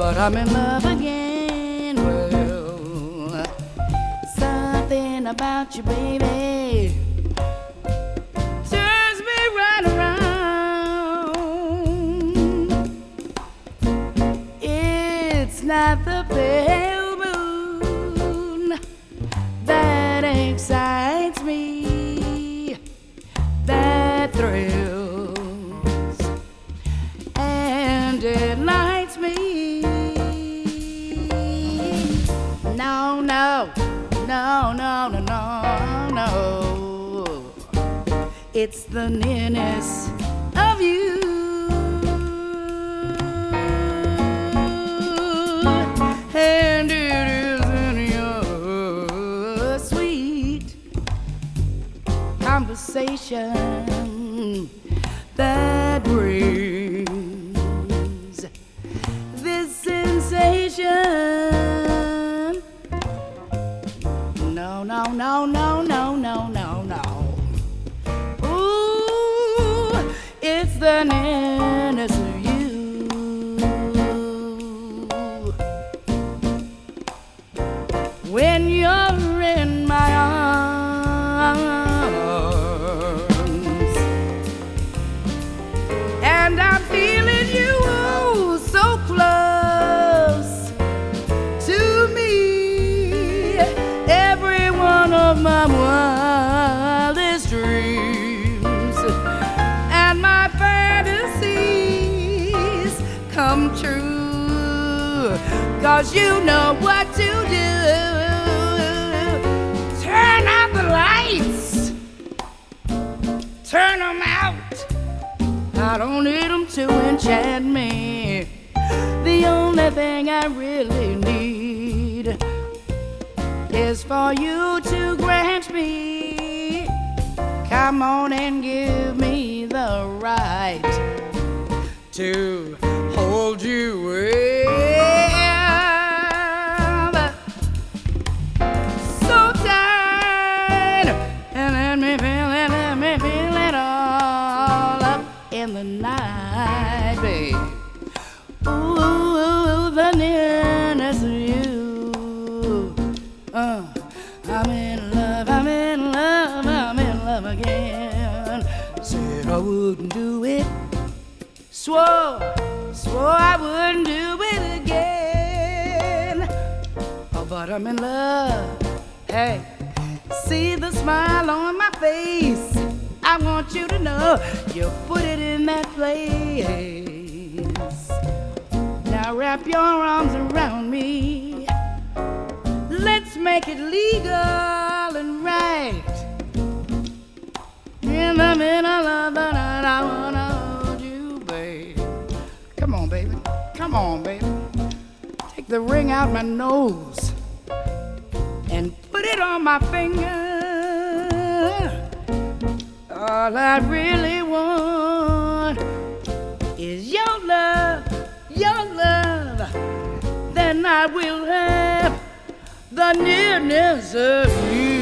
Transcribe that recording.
but I'm in love again. Well, something about you, baby, turns me right around. It's not the pale moon that excites me, that thrills and delights me. No, no, no, no, no, no, no. It's the nearness of you, and it is in your sweet conversation that brings this sensation. No, no, no, no, no, no, no, no. Ooh, it's the nearness of you. When you're in my arms, and I'm feeling you oh, so close to me, every one of my wildest dreams and my fantasies come true, 'cause you know what to do. Turn out the lights, turn them out. I don't need them to enchant me. The only thing I really need is for you to grant me. Come on and give me the right to hold you so tight, and let me feel it all up in the night, babe. Ooh, the nearness of you. I'm in love, I'm in love, I'm in love again. Said I wouldn't do it, swore I wouldn't do it again. Oh, but I'm in love. Hey, see the smile on my face. I want you to know you put it in that place. Now wrap your arms around me. Let's make it legal and right. In the middle of the night, I wanna hold you, babe. Come on, baby. Come on, baby. Take the ring out my nose and put it on my finger. All I really want is your love, your love. Then I will have the nearness of you.